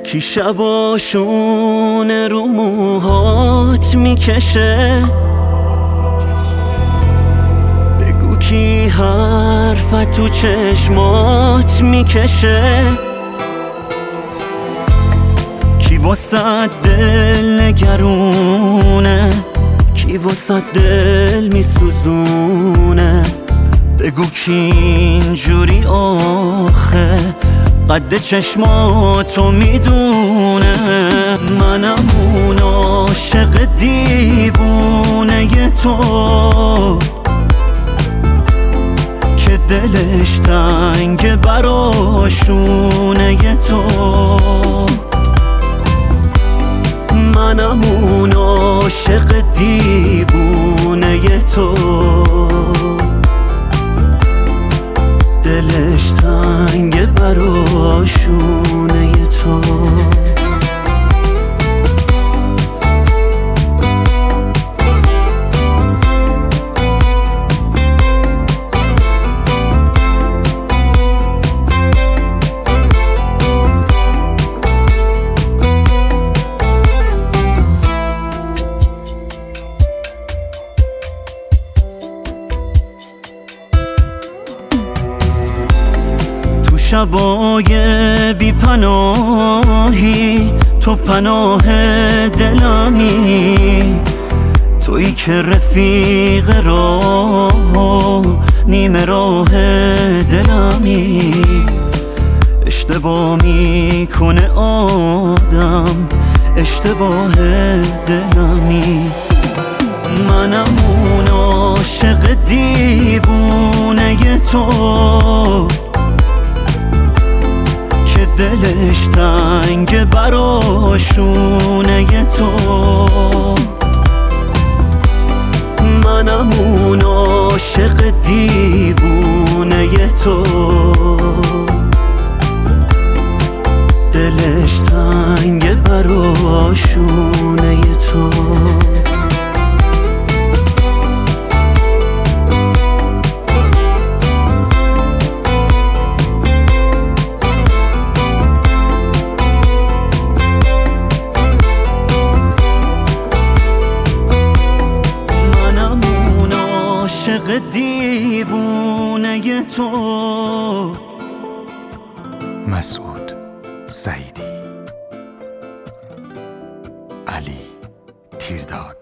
کی شباشون رو موهات میکشه؟ بگو کی حرفت تو چشمات میکشه؟ کی واسه دل نگرونه؟ کی واسه دل میسوزونه؟ بگو کی اینجوری آخه قد چشماتو میدونه؟ منم اون عاشق دیوونه تو که دلش تنگ براشونه تو. منم اون عاشق دیوونه تو دلش تنگ براشونه تو. شبای بی پناهی تو پناه دلمی، تویی که رفیق راه نیمه راه دلمی. اشتباه میکنه آدم، اشتباه دلمی. منم اون عاشق دیوونه تو دلش تنگ براشونه تو. منم اون عاشق دیوونه تو دلش تنگ براشونه تو. عاشق دیوونه تو. مسعود سعیدی، علی تیرداد.